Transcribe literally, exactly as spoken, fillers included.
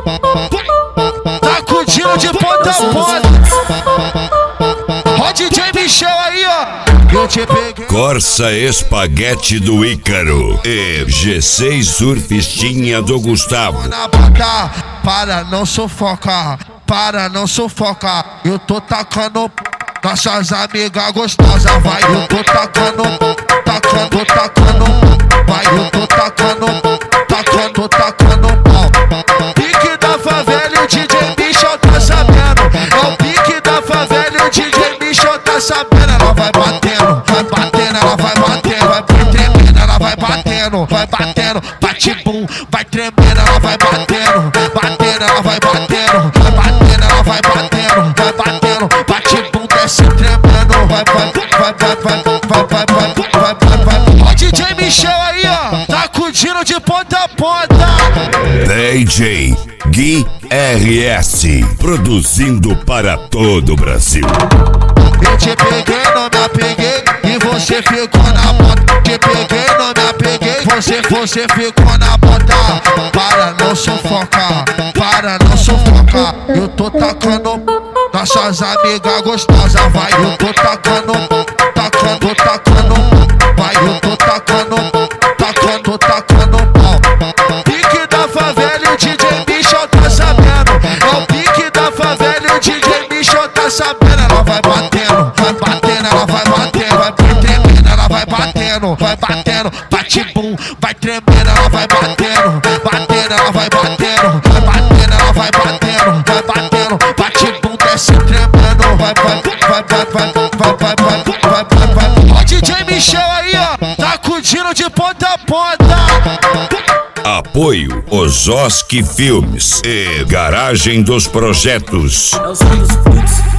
Sacudindo de ponta a ponta. Ó D J Michel aí, ó. Eu te peguei. Corsa Espaguete do Ícaro e G seis Surfistinha do Gustavo. Para não sufocar, para não sufocar. Eu tô tacando nossas amigas gostosas, vai. Eu tô tacando, tacando, tô tacando, vai. Eu tô tacando, tacando, tô tacando pau. Pique da favela e o D J Michel tá sabendo. É o pique da favela e o D J Michel tá sabendo. Ela vai batendo, vai batendo, ela vai batendo, vai tremendo, ela vai batendo, vai batendo, bate bum, vai tremendo, ela vai batendo, batendo, ela vai batendo, vai batendo, ela vai batendo, vai batendo, bate bum, desce tremendo, vai, vai, vai, vai, vai, vai, vai, vai, vai, vai, vai. Ó D J Michel aí, ó, sacudindo de ponta a ponta. D J Gui R S, produzindo para todo o Brasil. Eu te peguei, não me apeguei, e você ficou na bota. Te peguei, não me apeguei, você, você ficou na bota. Para não sufocar, para não sufocar. Eu tô tacando nossas amigas gostosas, vai. Eu tô tacando, tacando, tô tacando, vai. Eu tô tacando, tacando, tô tacando pau. Pique da favela e o D J Michel tá sabendo. É o pique da favela e o D J Michel tá sabendo. Ela vai batendo, vai batendo, ela vai batendo, vai tremendo, ela vai batendo, vai batendo, bate bum, vai tremendo, ela vai batendo, batendo, ela vai batendo, vai batendo, ela vai batendo, vai batendo, bate bum, desce tremendo, vai, vai, vai, vai, vai, vai, vai, vai, vai, vai. Ó D J Michel aí, ó, sacudindo de ponta a ponta. Apoio Ozoski Filmes e Garagem dos Projetos. É o som dos fluxos.